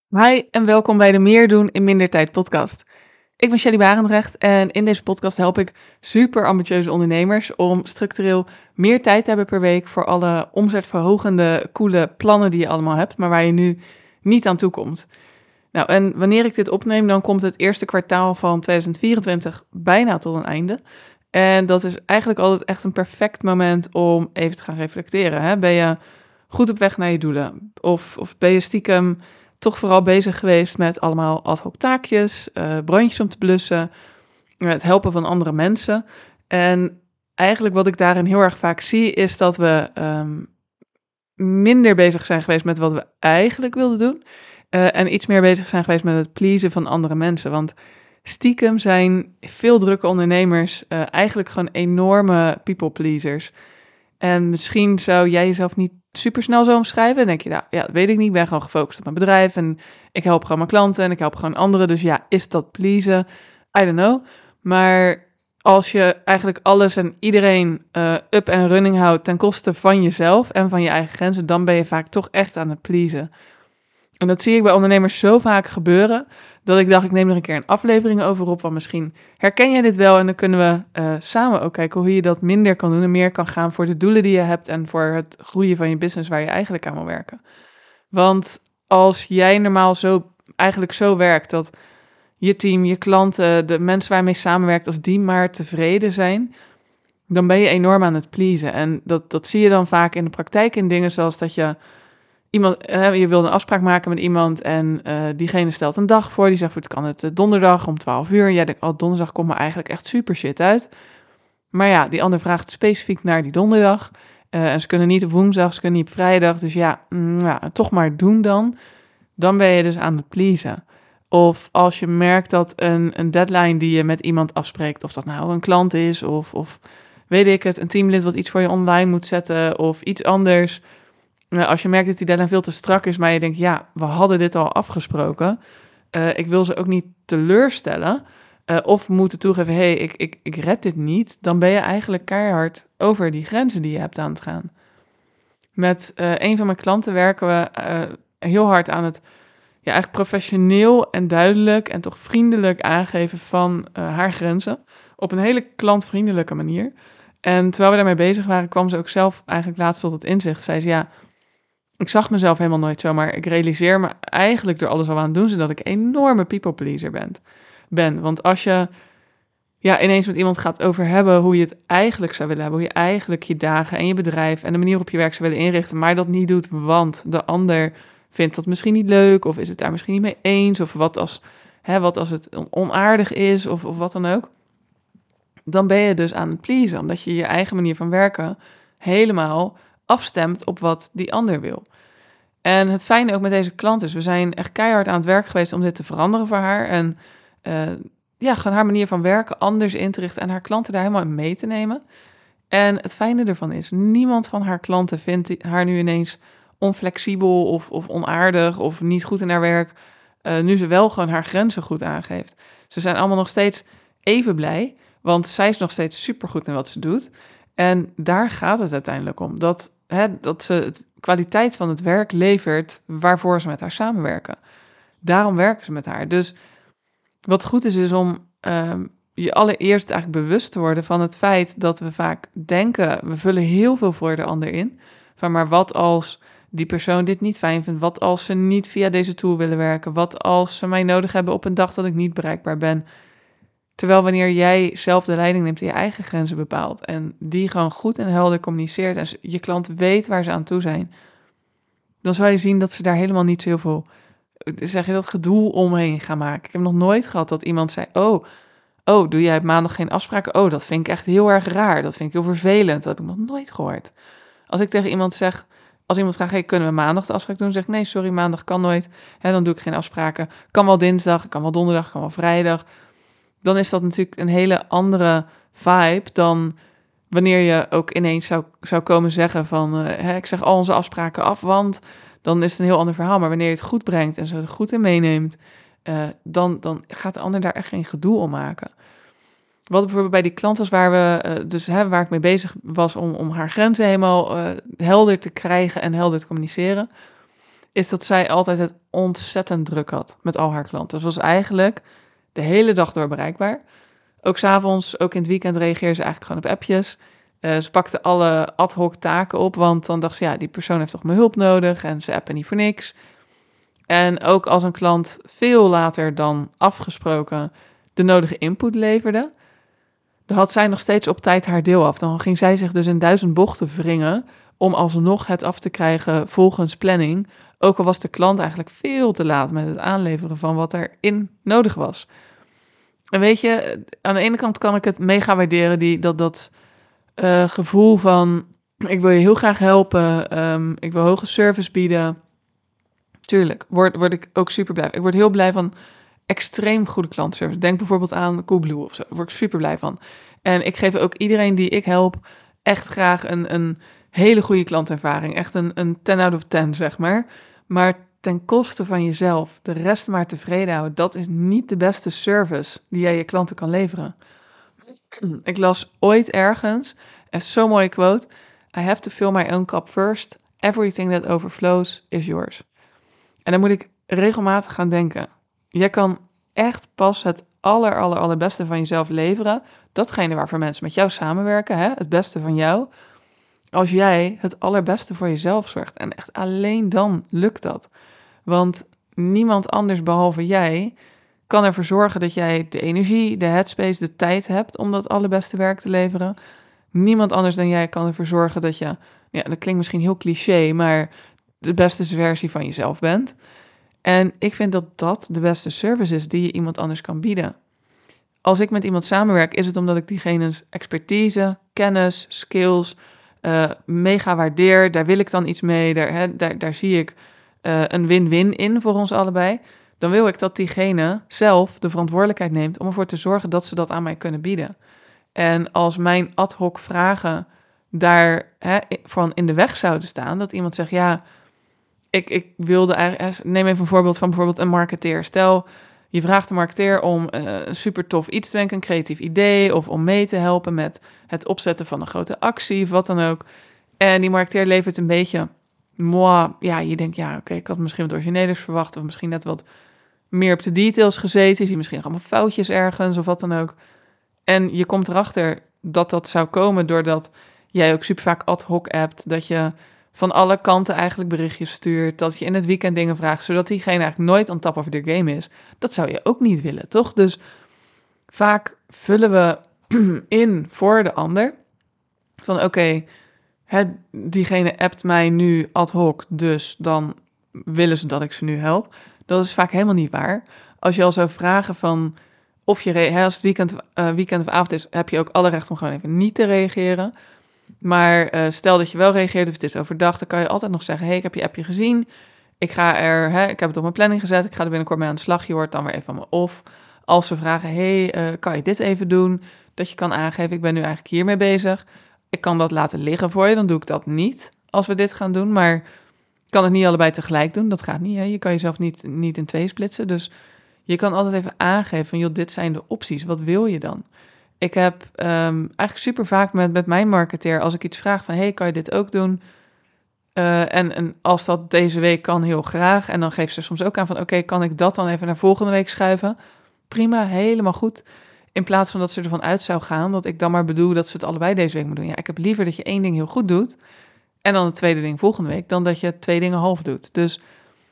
Hi en welkom bij de Meer doen in minder tijd podcast. Ik ben Shelly Barendrecht en in deze podcast help ik super ambitieuze ondernemers om structureel meer tijd te hebben per week voor alle omzetverhogende, coole plannen die je allemaal hebt, maar waar je nu niet aan toe komt. Nou, en wanneer ik dit opneem, dan komt het eerste kwartaal van 2024 bijna tot een einde. En dat is eigenlijk altijd echt een perfect moment om even te gaan reflecteren. Hè? Ben je goed op weg naar je doelen? Of ben je stiekem toch vooral bezig geweest met allemaal ad hoc taakjes, brandjes om te blussen, het helpen van andere mensen? En eigenlijk wat ik daarin heel erg vaak zie, is dat we minder bezig zijn geweest met wat we eigenlijk wilden doen. En iets meer bezig zijn geweest met het pleasen van andere mensen. Want stiekem zijn veel drukke ondernemers eigenlijk gewoon enorme people pleasers. En misschien zou jij jezelf niet super snel zo omschrijven. Dan denk je, nou ja, dat weet ik niet. Ik ben gewoon gefocust op mijn bedrijf. En ik help gewoon mijn klanten en ik help gewoon anderen. Dus ja, is dat pleasen? I don't know. Maar als je eigenlijk alles en iedereen up en running houdt ten koste van jezelf en van je eigen grenzen, dan ben je vaak toch echt aan het pleasen. En dat zie ik bij ondernemers zo vaak gebeuren, dat ik dacht, ik neem er een keer een aflevering over op, want misschien herken jij dit wel en dan kunnen we samen ook kijken hoe je dat minder kan doen en meer kan gaan voor de doelen die je hebt en voor het groeien van je business waar je eigenlijk aan wil werken. Want als jij normaal eigenlijk zo werkt dat je team, je klanten, de mensen waar je mee samenwerkt, als die maar tevreden zijn, dan ben je enorm aan het pleasen. En dat zie je dan vaak in de praktijk in dingen zoals dat je wil een afspraak maken met iemand en diegene stelt een dag voor. Die zegt, het kan het donderdag om 12 uur. En jij denkt, oh, donderdag komt me eigenlijk echt super shit uit. Maar ja, die ander vraagt specifiek naar die donderdag. En ze kunnen niet op woensdag, ze kunnen niet op vrijdag. Dus ja, toch maar doen dan. Dan ben je dus aan het pleasen. Of als je merkt dat een deadline die je met iemand afspreekt, of dat nou een klant is, of weet ik het, een teamlid wat iets voor je online moet zetten, of iets anders. Als je merkt dat die deadline veel te strak is, maar je denkt, ja, we hadden dit al afgesproken. Ik wil ze ook niet teleurstellen. Of moeten toegeven, hé, ik red dit niet. Dan ben je eigenlijk keihard over die grenzen die je hebt aan het gaan. Met een van mijn klanten werken we heel hard aan het eigenlijk professioneel en duidelijk en toch vriendelijk aangeven van haar grenzen. Op een hele klantvriendelijke manier. En terwijl we daarmee bezig waren, kwam ze ook zelf eigenlijk laatst tot het inzicht. Zei ze, ja, ik zag mezelf helemaal nooit zo, maar ik realiseer me eigenlijk door alles al aan het doen, zodat ik een enorme people pleaser ben. Want als je ineens met iemand gaat over hebben hoe je het eigenlijk zou willen hebben, hoe je eigenlijk je dagen en je bedrijf en de manier waarop je werk zou willen inrichten, maar dat niet doet, want de ander vindt dat misschien niet leuk, of is het daar misschien niet mee eens, of wat als het onaardig is, of wat dan ook. Dan ben je dus aan het pleasen, omdat je je eigen manier van werken helemaal afstemt op wat die ander wil. En het fijne ook met deze klant is, we zijn echt keihard aan het werk geweest om dit te veranderen voor haar. En gewoon haar manier van werken anders in te richten en haar klanten daar helemaal in mee te nemen. En het fijne ervan is, niemand van haar klanten vindt haar nu ineens onflexibel of onaardig of niet goed in haar werk, nu ze wel gewoon haar grenzen goed aangeeft. Ze zijn allemaal nog steeds even blij, want zij is nog steeds supergoed in wat ze doet. En daar gaat het uiteindelijk om, dat ze het kwaliteit van het werk levert waarvoor ze met haar samenwerken. Daarom werken ze met haar. Dus wat goed is om je allereerst eigenlijk bewust te worden van het feit dat we vaak denken, we vullen heel veel voor de ander in. Van maar wat als die persoon dit niet fijn vindt? Wat als ze niet via deze tool willen werken? Wat als ze mij nodig hebben op een dag dat ik niet bereikbaar ben? Terwijl wanneer jij zelf de leiding neemt en je eigen grenzen bepaalt en die gewoon goed en helder communiceert en je klant weet waar ze aan toe zijn, dan zal je zien dat ze daar helemaal niet zo heel veel, zeg je dat, gedoe omheen gaan maken. Ik heb nog nooit gehad dat iemand zei, doe jij op maandag geen afspraken? Oh, dat vind ik echt heel erg raar. Dat vind ik heel vervelend. Dat heb ik nog nooit gehoord. Als ik tegen iemand zeg, als iemand vraagt, hey, kunnen we maandag de afspraak doen? Dan zeg ik, nee, sorry, maandag kan nooit. Dan doe ik geen afspraken. Kan wel dinsdag, kan wel donderdag, kan wel vrijdag. Dan is dat natuurlijk een hele andere vibe dan wanneer je ook ineens zou komen zeggen van, ik zeg al onze afspraken af, want dan is het een heel ander verhaal. Maar wanneer je het goed brengt en ze er goed in meeneemt, dan gaat de ander daar echt geen gedoe om maken. Wat bijvoorbeeld bij die klant was waar ik mee bezig was om haar grenzen helemaal helder te krijgen en helder te communiceren. is dat zij altijd het ontzettend druk had met al haar klanten. Ze was eigenlijk de hele dag door bereikbaar. Ook 's avonds, ook in het weekend reageerde ze eigenlijk gewoon op appjes. Ze pakte alle ad hoc taken op, want dan dacht ze: "Ja, die persoon heeft toch mijn hulp nodig en ze appen niet voor niks." En ook als een klant veel later dan afgesproken de nodige input leverde, dan had zij nog steeds op tijd haar deel af. Dan ging zij zich dus in 1000 bochten wringen om alsnog het af te krijgen volgens planning, ook al was de klant eigenlijk veel te laat met het aanleveren van wat erin nodig was. En weet je, aan de ene kant kan ik het mega waarderen, dat gevoel van: ik wil je heel graag helpen, ik wil hoge service bieden. Tuurlijk, word ik ook super blij. Ik word heel blij van extreem goede klantenservice. Denk bijvoorbeeld aan Coolblue of zo. Daar word ik super blij van. En ik geef ook iedereen die ik help echt graag een hele goede klantervaring. Echt een 10 out of 10, zeg maar. Maar ten koste van jezelf, de rest maar tevreden houden, dat is niet de beste service die jij je klanten kan leveren. Ik las ooit ergens, en zo'n mooie quote: I have to fill my own cup first. Everything that overflows is yours. En dan moet ik regelmatig gaan denken. Jij kan echt pas het allerbeste van jezelf leveren. Datgene waarvoor mensen met jou samenwerken, hè, het beste van jou. Als jij het allerbeste voor jezelf zorgt. En echt alleen dan lukt dat. Want niemand anders behalve jij kan ervoor zorgen dat jij de energie, de headspace, de tijd hebt om dat allerbeste werk te leveren. Niemand anders dan jij kan ervoor zorgen dat je, ja, dat klinkt misschien heel cliché, maar de beste versie van jezelf bent. En ik vind dat dat de beste service is die je iemand anders kan bieden. Als ik met iemand samenwerk, is het omdat ik diegene's expertise, kennis, skills mega waardeer. Daar wil ik dan iets mee. Daar zie ik een win-win in voor ons allebei. Dan wil ik dat diegene zelf de verantwoordelijkheid neemt om ervoor te zorgen dat ze dat aan mij kunnen bieden. En als mijn ad hoc vragen daar van in de weg zouden staan, dat iemand zegt: ja, ik wilde eigenlijk, neem even een voorbeeld van bijvoorbeeld een marketeer. Stel, je vraagt een marketeer om een super tof iets te denken, een creatief idee, of om mee te helpen met het opzetten van een grote actie, of wat dan ook. En die marketeer levert een beetje, moi, ja, je denkt, ja, oké, ik had misschien wat originelers verwacht, of misschien net wat meer op de details gezeten. Je ziet misschien nog allemaal foutjes ergens, of wat dan ook. En je komt erachter dat dat zou komen doordat jij ook super vaak ad hoc appt, dat je van alle kanten eigenlijk berichtjes stuurt, dat je in het weekend dingen vraagt, zodat diegene eigenlijk nooit on top of the game is. Dat zou je ook niet willen, toch? Dus vaak vullen we in voor de ander. Van oké, diegene appt mij nu ad hoc, dus dan willen ze dat ik ze nu help. Dat is vaak helemaal niet waar. Als je al zou vragen van of je, als het weekend of avond is, heb je ook alle recht om gewoon even niet te reageren. Maar stel dat je wel reageert of het is overdag, dan kan je altijd nog zeggen: hey, ik heb je appje gezien. Ik heb het op mijn planning gezet. Ik ga er binnenkort mee aan de slag. Je hoort dan weer even van me of. Als ze vragen: hey, kan je dit even doen? Dat je kan aangeven: ik ben nu eigenlijk hiermee bezig. Ik kan dat laten liggen voor je, dan doe ik dat niet als we dit gaan doen. Maar ik kan het niet allebei tegelijk doen. Dat gaat niet. Hè? Je kan jezelf niet in twee splitsen. Dus je kan altijd even aangeven van: joh, dit zijn de opties. Wat wil je dan? Ik heb eigenlijk super vaak met mijn marketeer, als ik iets vraag van: hey, kan je dit ook doen? En als dat deze week kan, heel graag. En dan geeft ze soms ook aan van: oké, kan ik dat dan even naar volgende week schuiven? Prima, helemaal goed. In plaats van dat ze ervan uit zou gaan dat ik dan maar bedoel dat ze het allebei deze week moet doen. Ja, ik heb liever dat je één ding heel goed doet en dan het tweede ding volgende week, dan dat je twee dingen half doet. Dus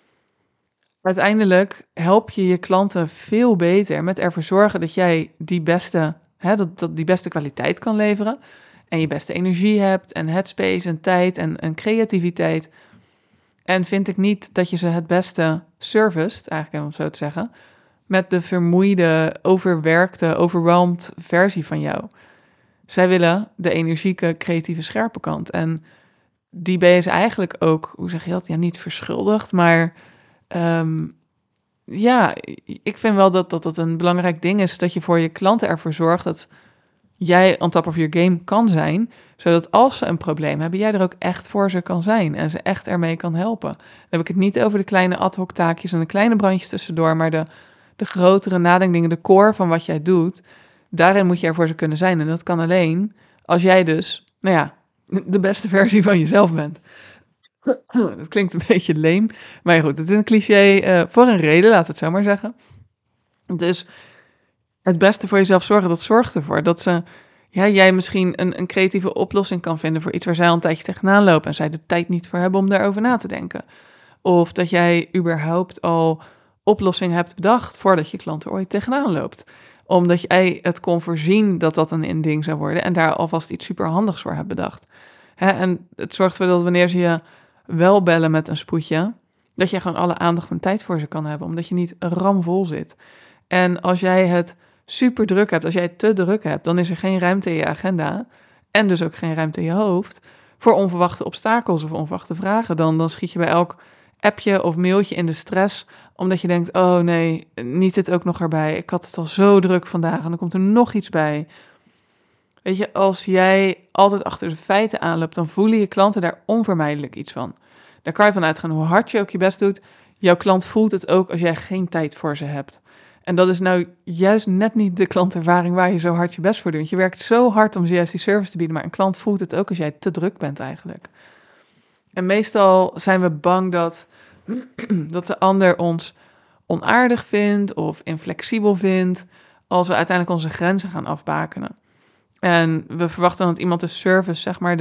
uiteindelijk help je je klanten veel beter met ervoor zorgen dat jij die beste, dat die beste kwaliteit kan leveren. En je beste energie hebt en headspace en tijd en creativiteit. En vind ik niet dat je ze het beste serviced, eigenlijk om het zo te zeggen, met de vermoeide, overwerkte, overwhelmed versie van jou. Zij willen de energieke, creatieve, scherpe kant. En die ben je ze eigenlijk ook, hoe zeg je dat? Ja, niet verschuldigd, maar ehm, ja, ik vind wel dat het een belangrijk ding is dat je voor je klanten ervoor zorgt dat jij on top of your game kan zijn, zodat als ze een probleem hebben, jij er ook echt voor ze kan zijn en ze echt ermee kan helpen. Dan heb ik het niet over de kleine ad hoc taakjes en de kleine brandjes tussendoor, maar de grotere nadenkdingen, de core van wat jij doet, daarin moet je er voor ze kunnen zijn. En dat kan alleen als jij dus, nou ja, de beste versie van jezelf bent. Dat klinkt een beetje leem, maar ja goed, het is een cliché, voor een reden, laten we het zo maar zeggen. Dus het beste voor jezelf zorgen, dat zorgt ervoor dat jij misschien een creatieve oplossing kan vinden voor iets waar zij al een tijdje tegenaan lopen en zij de tijd niet voor hebben om daarover na te denken. Of dat jij überhaupt al oplossingen hebt bedacht voordat je klant er ooit tegenaan loopt. Omdat jij het kon voorzien dat dat een ding zou worden en daar alvast iets superhandigs voor hebt bedacht. Hè, en het zorgt ervoor dat wanneer ze je wel bellen met een spoedje, dat je gewoon alle aandacht en tijd voor ze kan hebben, omdat je niet ramvol zit. En als jij het super druk hebt, als jij het te druk hebt, dan is er geen ruimte in je agenda en dus ook geen ruimte in je hoofd voor onverwachte obstakels of onverwachte vragen. Dan schiet je bij elk appje of mailtje in de stress, omdat je denkt, oh nee, niet dit ook nog erbij. Ik had het al zo druk vandaag en dan komt er nog iets bij. Weet je, als jij altijd achter de feiten aanloopt, dan voelen je klanten daar onvermijdelijk iets van. Daar kan je van uitgaan hoe hard je ook je best doet. Jouw klant voelt het ook als jij geen tijd voor ze hebt. En dat is nou juist net niet de klantervaring waar je zo hard je best voor doet. Want je werkt zo hard om ze juist die service te bieden, maar een klant voelt het ook als jij te druk bent eigenlijk. En meestal zijn we bang dat de ander ons onaardig vindt of inflexibel vindt als we uiteindelijk onze grenzen gaan afbakenen. En we verwachten dan dat iemand de service, zeg maar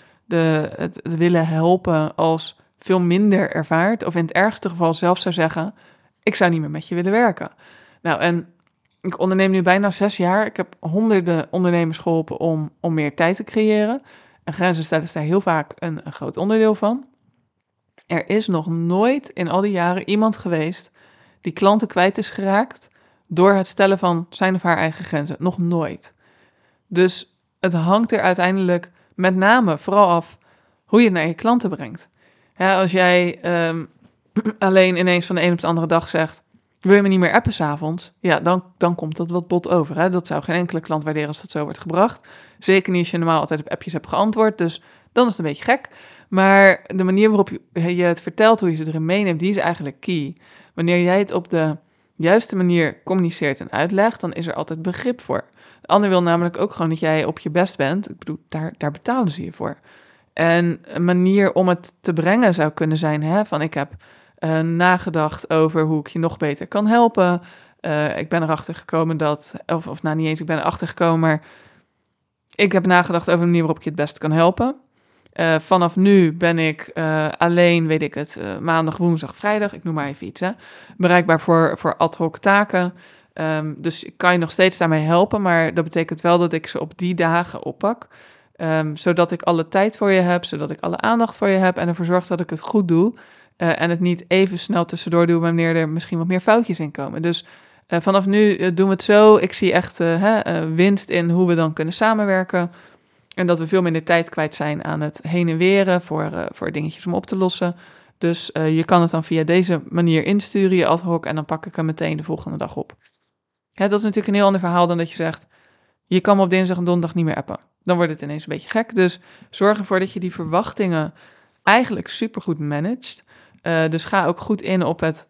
het willen helpen, als veel minder ervaart. Of in het ergste geval zelf zou zeggen, ik zou niet meer met je willen werken. Nou, en ik onderneem nu bijna 6 jaar. Ik heb honderden ondernemers geholpen om meer tijd te creëren. En grenzen stellen is daar heel vaak een groot onderdeel van. Er is nog nooit in al die jaren iemand geweest die klanten kwijt is geraakt door het stellen van zijn of haar eigen grenzen. Nog nooit. Dus het hangt er uiteindelijk met name vooral af hoe je het naar je klanten brengt. Ja, als jij alleen ineens van de een op de andere dag zegt, wil je me niet meer appen 's avonds? Ja, dan komt dat wat bot over. Hè? Dat zou geen enkele klant waarderen als dat zo wordt gebracht. Zeker niet als je normaal altijd op appjes hebt geantwoord. Dus dan is het een beetje gek. Maar de manier waarop je het vertelt, hoe je ze erin meeneemt, die is eigenlijk key. Wanneer jij het op de juiste manier communiceert en uitlegt, dan is er altijd begrip voor. De ander wil namelijk ook gewoon dat jij op je best bent. Ik bedoel, daar betalen ze je voor. En een manier om het te brengen zou kunnen zijn, hè, van ik heb nagedacht over hoe ik je nog beter kan helpen. Ik ben erachter gekomen dat, of nou niet eens, ik ben erachter gekomen, maar ik heb nagedacht over de manier waarop ik je het beste kan helpen. Vanaf nu ben ik alleen, weet ik het, maandag, woensdag, vrijdag, ik noem maar even iets, hè, bereikbaar voor ad hoc taken. Dus ik kan je nog steeds daarmee helpen, maar dat betekent wel dat ik ze op die dagen oppak. Zodat ik alle tijd voor je heb, zodat ik alle aandacht voor je heb en ervoor zorg dat ik het goed doe. En het niet even snel tussendoor doe wanneer er misschien wat meer foutjes in komen. Dus vanaf nu doen we het zo. Ik zie echt winst in hoe we dan kunnen samenwerken. En dat we veel minder tijd kwijt zijn aan het heen en weren voor dingetjes om op te lossen. Dus je kan het dan via deze manier insturen, je ad hoc, en dan pak ik hem meteen de volgende dag op. Hè, dat is natuurlijk een heel ander verhaal dan dat je zegt, je kan me op dinsdag en donderdag niet meer appen. Dan wordt het ineens een beetje gek. Dus zorg ervoor dat je die verwachtingen eigenlijk supergoed managt. Dus ga ook goed in op het,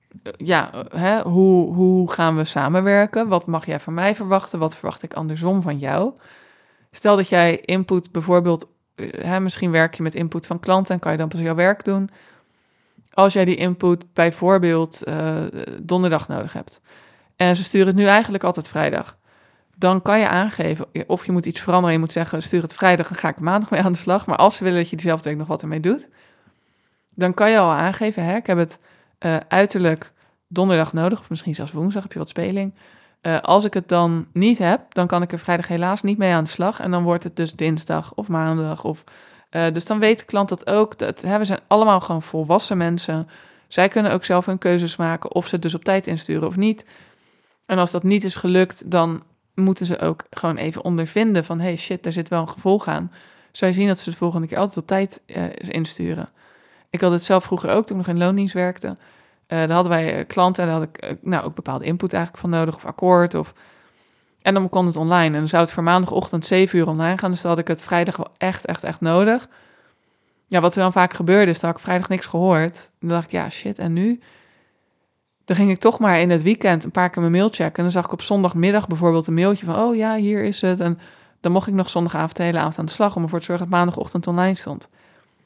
hoe gaan we samenwerken? Wat mag jij van mij verwachten? Wat verwacht ik andersom van jou? Stel dat jij input bijvoorbeeld, misschien werk je met input van klanten en kan je dan pas jouw werk doen. Als jij die input bijvoorbeeld donderdag nodig hebt en ze sturen het nu eigenlijk altijd vrijdag, dan kan je aangeven of je moet iets veranderen. Je moet zeggen, stuur het vrijdag, dan ga ik maandag mee aan de slag. Maar als ze willen dat je diezelfde week nog wat ermee doet, dan kan je al aangeven, ik heb het uiterlijk donderdag nodig, of misschien zelfs woensdag, heb je wat speling. Als ik het dan niet heb, dan kan ik er vrijdag helaas niet mee aan de slag. En dan wordt het dus dinsdag of maandag. Dus dan weet de klant dat ook. We zijn allemaal gewoon volwassen mensen. Zij kunnen ook zelf hun keuzes maken of ze het dus op tijd insturen of niet. En als dat niet is gelukt, dan moeten ze ook gewoon even ondervinden van, hey shit, daar zit wel een gevolg aan. Zou je zien dat ze de volgende keer altijd op tijd insturen. Ik had het zelf vroeger ook, toen ik nog in loondienst werkte. Daar hadden wij klanten en daar had ik ook bepaalde input eigenlijk van nodig, of akkoord. En dan kon het online. En dan zou het voor maandagochtend 7 uur online gaan. Dus dan had ik het vrijdag wel echt nodig. Ja, wat er dan vaak gebeurde is, dat ik vrijdag niks gehoord. Dan dacht ik, ja shit, en nu? Dan ging ik toch maar in het weekend een paar keer mijn mail checken. En dan zag ik op zondagmiddag bijvoorbeeld een mailtje van, oh ja, hier is het. En dan mocht ik nog zondagavond de hele avond aan de slag om ervoor te zorgen dat maandagochtend online stond.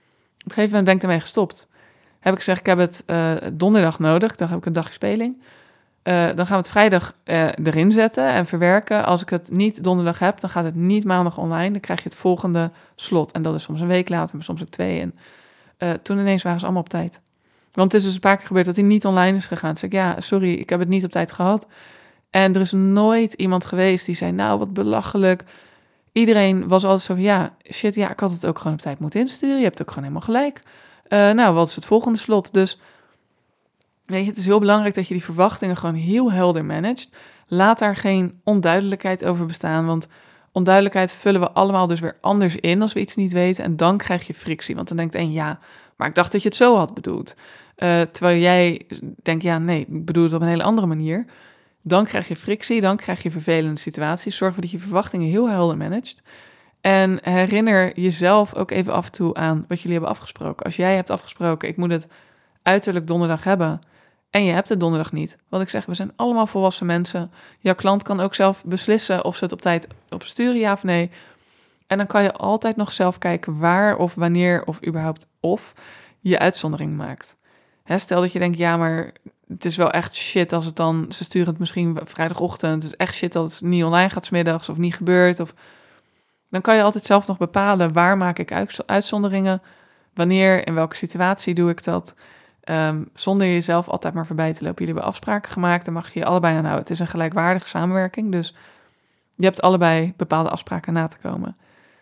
Op een gegeven moment ben ik ermee gestopt. Heb ik gezegd, ik heb het donderdag nodig. Dan heb ik een dagje speling. Dan gaan we het vrijdag erin zetten en verwerken. Als ik het niet donderdag heb, dan gaat het niet maandag online. Dan krijg je het volgende slot. En dat is soms een week later, maar soms ook 2. En toen ineens waren ze allemaal op tijd. Want het is dus een paar keer gebeurd dat hij niet online is gegaan. Toen zei ik, ja, sorry, ik heb het niet op tijd gehad. En er is nooit iemand geweest die zei, nou, wat belachelijk. Iedereen was altijd zo van, ja, shit, ja, ik had het ook gewoon op tijd moeten insturen. Je hebt ook gewoon helemaal gelijk. Nou, wat is het volgende slot? Dus weet je, het is heel belangrijk dat je die verwachtingen gewoon heel helder managt. Laat daar geen onduidelijkheid over bestaan, want onduidelijkheid vullen we allemaal dus weer anders in als we iets niet weten. En dan krijg je frictie, want dan denkt één, ja, maar ik dacht dat je het zo had bedoeld. Terwijl jij denkt, ja, nee, ik bedoel het op een hele andere manier. Dan krijg je frictie, dan krijg je vervelende situaties. Zorg ervoor dat je verwachtingen heel helder managt. En herinner jezelf ook even af en toe aan wat jullie hebben afgesproken. Als jij hebt afgesproken, ik moet het uiterlijk donderdag hebben en je hebt het donderdag niet. Wat ik zeg, we zijn allemaal volwassen mensen. Jouw klant kan ook zelf beslissen of ze het op tijd opsturen, ja of nee. En dan kan je altijd nog zelf kijken waar of wanneer of überhaupt of je uitzondering maakt. Stel dat je denkt, ja, maar het is wel echt shit als het dan, ze sturen het misschien vrijdagochtend. Het is echt shit dat het niet online gaat 's middags of niet gebeurt. Of dan kan je altijd zelf nog bepalen waar maak ik uitzonderingen, wanneer, in welke situatie doe ik dat, zonder jezelf altijd maar voorbij te lopen. Jullie hebben afspraken gemaakt, daar mag je je allebei aan houden. Het is een gelijkwaardige samenwerking, dus je hebt allebei bepaalde afspraken na te komen.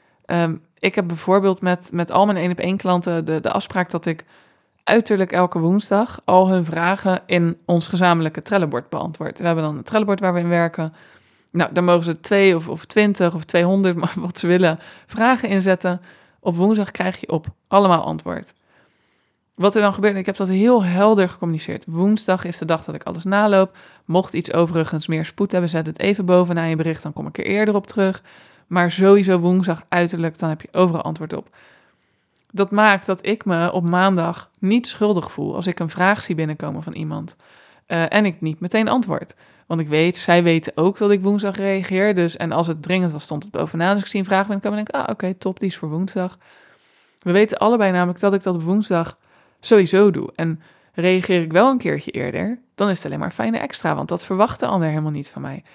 Ik heb bijvoorbeeld met al mijn 1-op-1 klanten de afspraak dat ik uiterlijk elke woensdag al hun vragen in ons gezamenlijke Trello-bord beantwoord. We hebben dan een Trello-bord waar we in werken. Nou, daar mogen ze 2 of 20 of 200, maar wat ze willen, vragen inzetten. Op woensdag krijg je op allemaal antwoord. Wat er dan gebeurt, ik heb dat heel helder gecommuniceerd. Woensdag is de dag dat ik alles naloop. Mocht iets overigens meer spoed hebben, zet het even bovenaan je bericht, dan kom ik er eerder op terug. Maar sowieso woensdag uiterlijk, dan heb je overal antwoord op. Dat maakt dat ik me op maandag niet schuldig voel als ik een vraag zie binnenkomen van iemand. En ik niet meteen antwoord. Want ik weet, zij weten ook dat ik woensdag reageer. Dus, en als het dringend was, stond het bovenaan. Dus ik zie een vraag binnenkomen en denk, oké, top, die is voor woensdag. We weten allebei namelijk dat ik dat op woensdag sowieso doe. En reageer ik wel een keertje eerder, dan is het alleen maar fijne extra. Want dat verwacht de ander helemaal niet van mij.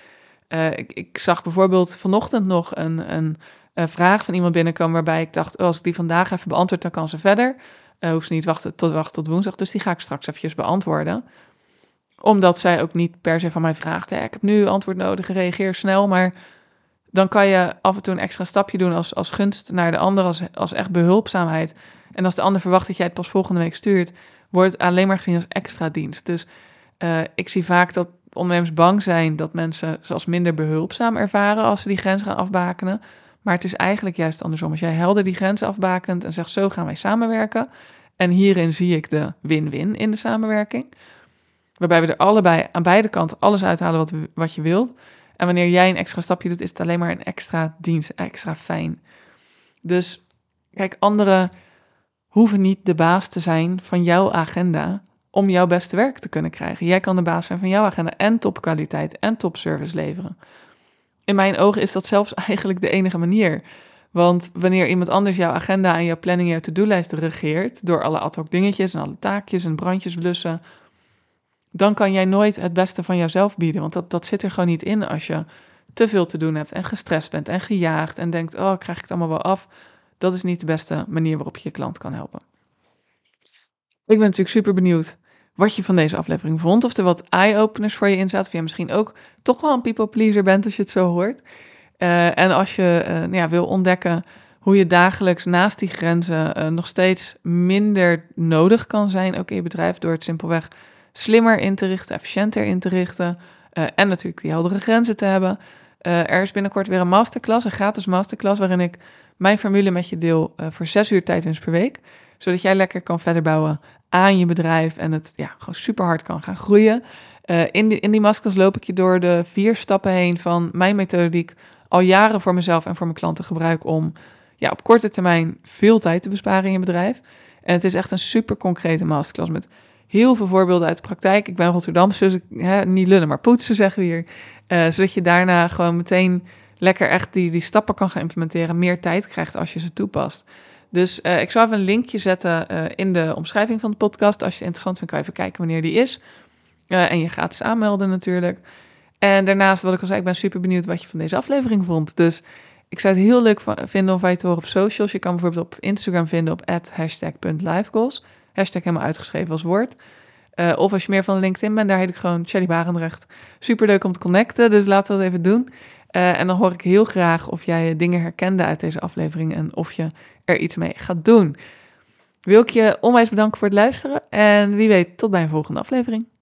Ik zag bijvoorbeeld vanochtend nog een vraag van iemand binnenkomen waarbij ik dacht, als ik die vandaag even beantwoord, dan kan ze verder. Hoeft ze niet wachten tot woensdag, dus die ga ik straks eventjes beantwoorden. Omdat zij ook niet per se van mij vraagt, ik heb nu antwoord nodig, reageer snel. Maar dan kan je af en toe een extra stapje doen als gunst naar de ander, als echt behulpzaamheid. En als de ander verwacht dat jij het pas volgende week stuurt, wordt het alleen maar gezien als extra dienst. Dus ik zie vaak dat ondernemers bang zijn dat mensen ze als minder behulpzaam ervaren als ze die grens gaan afbakenen. Maar het is eigenlijk juist andersom. Als jij helder die grens afbakent en zegt, zo gaan wij samenwerken. En hierin zie ik de win-win in de samenwerking. Waarbij we er allebei aan beide kanten alles uithalen wat je wilt. En wanneer jij een extra stapje doet, is het alleen maar een extra dienst, extra fijn. Dus kijk, anderen hoeven niet de baas te zijn van jouw agenda om jouw beste werk te kunnen krijgen. Jij kan de baas zijn van jouw agenda en topkwaliteit en topservice leveren. In mijn ogen is dat zelfs eigenlijk de enige manier. Want wanneer iemand anders jouw agenda en jouw planning, jouw to-do-lijst regeert, door alle ad hoc dingetjes en alle taakjes en brandjes blussen, dan kan jij nooit het beste van jouzelf bieden. Want dat zit er gewoon niet in als je te veel te doen hebt en gestrest bent en gejaagd en denkt, oh, krijg ik het allemaal wel af. Dat is niet de beste manier waarop je je klant kan helpen. Ik ben natuurlijk super benieuwd wat je van deze aflevering vond. Of er wat eye-openers voor je in zaten. Of jij misschien ook toch wel een people pleaser bent als je het zo hoort. En als je wil ontdekken hoe je dagelijks naast die grenzen nog steeds minder nodig kan zijn, ook in je bedrijf, door het simpelweg slimmer in te richten, efficiënter in te richten en natuurlijk die heldere grenzen te hebben. Er is binnenkort weer een masterclass, een gratis masterclass, waarin ik mijn formule met je deel voor 6 uur tijdwinst per week, zodat jij lekker kan verder bouwen aan je bedrijf en het gewoon super hard kan gaan groeien. In die masterclass loop ik je door de 4 stappen heen van mijn methodiek al jaren voor mezelf en voor mijn klanten gebruik om op korte termijn veel tijd te besparen in je bedrijf. En het is echt een super concrete masterclass met heel veel voorbeelden uit de praktijk. Ik ben Rotterdamse, dus niet lullen, maar poetsen zeggen we hier. Zodat je daarna gewoon meteen lekker echt die stappen kan gaan implementeren, meer tijd krijgt als je ze toepast. Dus ik zal even een linkje zetten in de omschrijving van de podcast. Als je het interessant vindt, kan je even kijken wanneer die is. En je gratis aanmelden natuurlijk. En daarnaast, wat ik al zei, ik ben super benieuwd wat je van deze aflevering vond. Dus ik zou het heel leuk vinden om van je te horen op socials. Je kan bijvoorbeeld op Instagram vinden op @hashtag.lifegoals. Hashtag helemaal uitgeschreven als woord. Of als je meer van LinkedIn bent, daar heet ik gewoon Shelly Barendrecht. Super leuk om te connecten, dus laten we dat even doen. En dan hoor ik heel graag of jij dingen herkende uit deze aflevering en of je er iets mee gaat doen. Wil ik je onwijs bedanken voor het luisteren en wie weet tot bij een volgende aflevering.